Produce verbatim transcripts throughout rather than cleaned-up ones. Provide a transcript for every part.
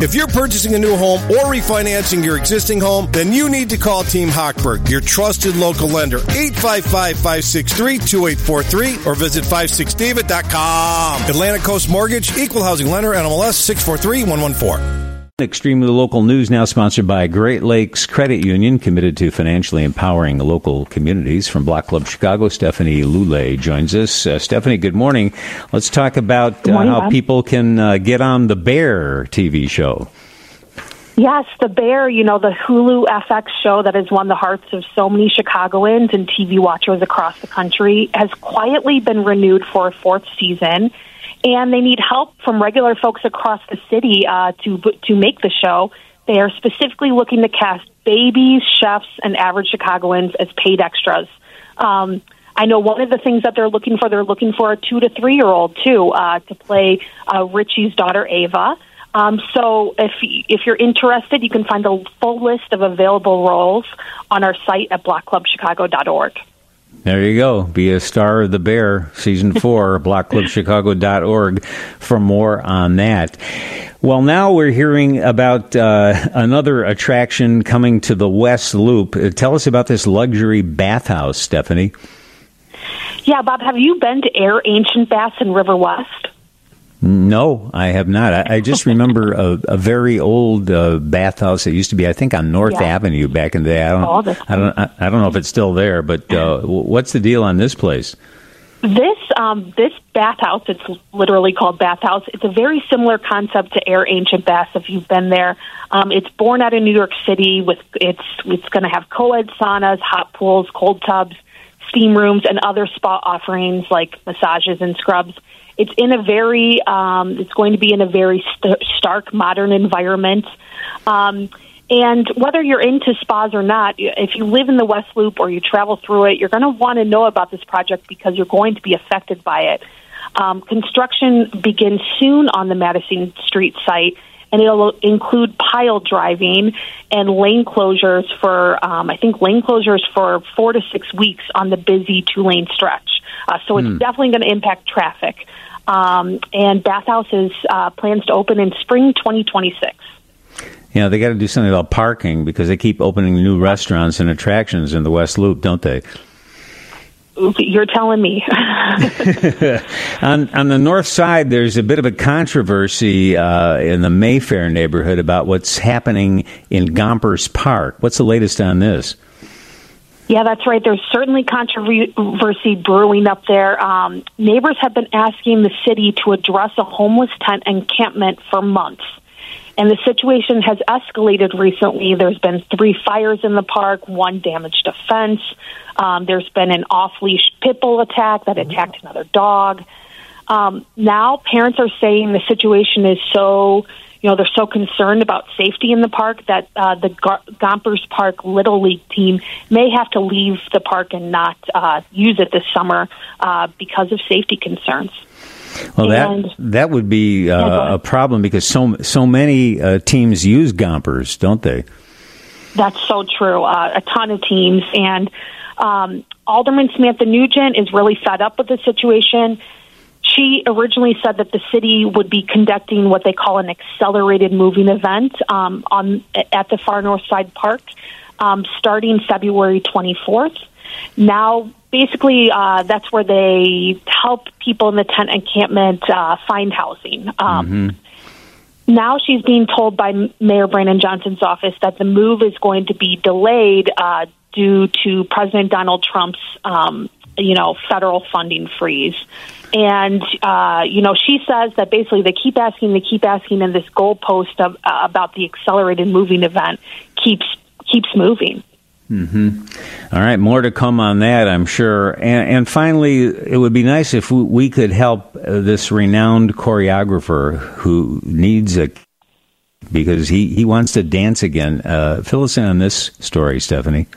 If you're purchasing a new home or refinancing your existing home, then you need to call Team Hochberg, your trusted local lender. eight five five, five six three, two eight four three or visit five six david dot com. Atlantic Coast Mortgage, Equal Housing Lender, N M L S six four three one one four. Extremely Local News now sponsored by Great Lakes Credit Union, committed to financially empowering local communities. From Block Club Chicago, Stephanie Lulay joins us. Uh, Stephanie, good morning. Let's talk about uh, morning, how Bob. people can uh, get on the Bear T V show. Yes, The Bear, you know, the Hulu F X show that has won the hearts of so many Chicagoans and T V watchers across the country, has quietly been renewed for a fourth season. And they need help from regular folks across the city uh, to to make the show. They are specifically looking to cast babies, chefs, and average Chicagoans as paid extras. Um, I know one of the things that they're looking for, they're looking for a two to three-year-old, too, uh, to play uh, Richie's daughter, Ava. Um, so if if you're interested, you can find a full list of available roles on our site at block club chicago dot org. There you go. Be a star of the Bear, Season four, block club chicago dot org for more on that. Well, now we're hearing about uh, another attraction coming to the West Loop. Uh, tell us about this luxury bathhouse, Stephanie. Yeah, Bob, have you been to Air Ancient Baths in River West? No, I have not. I, I just remember a, a very old uh, bathhouse that used to be, I think, on North yeah. Avenue back in the day. I don't, oh, I don't, I, I don't know if it's still there, but uh, what's the deal on this place? This um, this bathhouse, it's literally called Bathhouse. It's a very similar concept to Air Ancient Baths. If you've been there, um, it's born out of New York City. With it's it's going to have co-ed saunas, hot pools, cold tubs, steam rooms, and other spa offerings like massages and scrubs. It's in a very, um, it's going to be in a very st- stark, modern environment. Um, and whether you're into spas or not, if you live in the West Loop or you travel through it, you're going to want to know about this project because you're going to be affected by it. Um, construction begins soon on the Madison Street site, and it'll include pile driving and lane closures for, um, I think, lane closures for four to six weeks on the busy two-lane stretch. Uh, so it's hmm. definitely going to impact traffic. Um, and Bathhouse is, uh, plans to open in spring twenty twenty-six. Yeah, they got to do something about parking because they keep opening new restaurants and attractions in the West Loop, don't they? You're telling me. on, on the north side, there's a bit of a controversy uh, in the Mayfair neighborhood about what's happening in Gompers Park. What's the latest on this? Yeah, that's right. There's certainly controversy brewing up there. Um, neighbors have been asking the city to address a homeless tent encampment for months. And the situation has escalated recently. There's been three fires in the park, one damaged a fence. Um, there's been an off-leash pit bull attack that attacked another dog. Um, now parents are saying the situation is so, you know, they're so concerned about safety in the park that uh, the Gar- Gompers Park Little League team may have to leave the park and not uh, use it this summer uh, because of safety concerns. Well, and, that that would be uh, yeah, a problem because so so many uh, teams use Gompers, don't they? That's so true. Uh, a ton of teams. And um, Alderman Samantha Nugent is really fed up with the situation. She originally said that the city would be conducting what they call an accelerated moving event um, on at the Far North Side Park um, starting February twenty-fourth. Now, basically, uh, that's where they help people in the tent encampment uh, find housing. Um, mm-hmm. Now she's being told by Mayor Brandon Johnson's office that the move is going to be delayed uh, due to President Donald Trump's, um, you know, federal funding freeze. And, uh, you know, she says that basically they keep asking, they keep asking, and this goalpost of, uh, about the accelerated moving event keeps keeps moving. Mm-hmm. All right, more to come on that, I'm sure. And, and finally, it would be nice if we, we could help uh, this renowned choreographer who needs a, because he, he wants to dance again. Uh, fill us in on this story, Stephanie.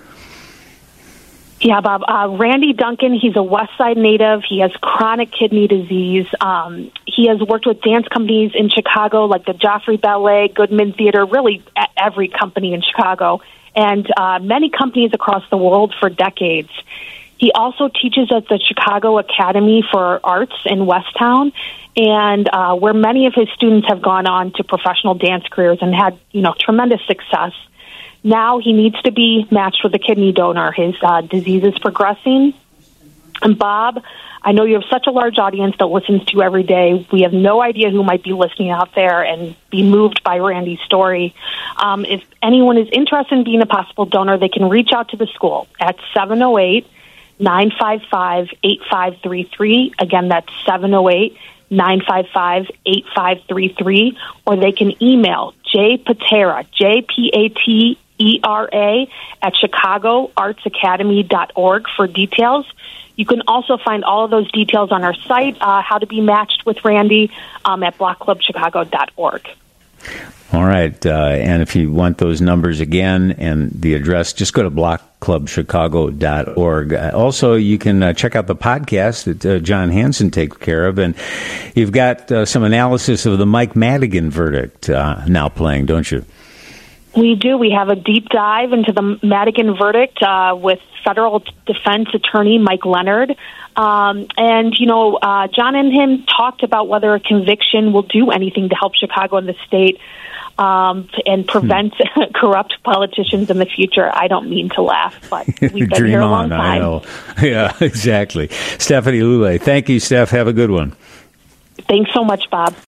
Yeah, Bob. Uh, Randy Duncan, he's a West Side native. He has chronic kidney disease. Um, he has worked with dance companies in Chicago like the Joffrey Ballet, Goodman Theater, really every company in Chicago, and uh, many companies across the world for decades. He also teaches at the Chicago Academy for Arts in Westtown, and uh, where many of his students have gone on to professional dance careers and had, you know, tremendous success. Now he needs to be matched with a kidney donor. His uh, disease is progressing. And Bob, I know you have such a large audience that listens to you every day. We have no idea who might be listening out there and be moved by Randy's story. Um, if anyone is interested in being a possible donor, they can reach out to the school at seven oh eight, nine five five, eight five three three. Again, that's seven oh eight, nine five five, eight five three three. Or they can email J Patera, J P A T E R A, at chicago arts academy dot org for details. You can also find all of those details on our site, uh, how to be matched with Randy, um, at block club chicago dot org. All right. Uh, and if you want those numbers again and the address, just go to block club chicago dot org. Uh, also, you can uh, check out the podcast that uh, John Hanson takes care of. And you've got uh, some analysis of the Mike Madigan verdict uh, now playing, don't you? We do. We have a deep dive into the Madigan verdict uh, with federal defense attorney Mike Leonard. Um, and, you know, uh, John and him talked about whether a conviction will do anything to help Chicago and the state um, and prevent hmm. corrupt politicians in the future. I don't mean to laugh, but we've been here a long on, time. I know. Yeah, exactly. Stephanie Lulay. Thank you, Steph. Have a good one. Thanks so much, Bob.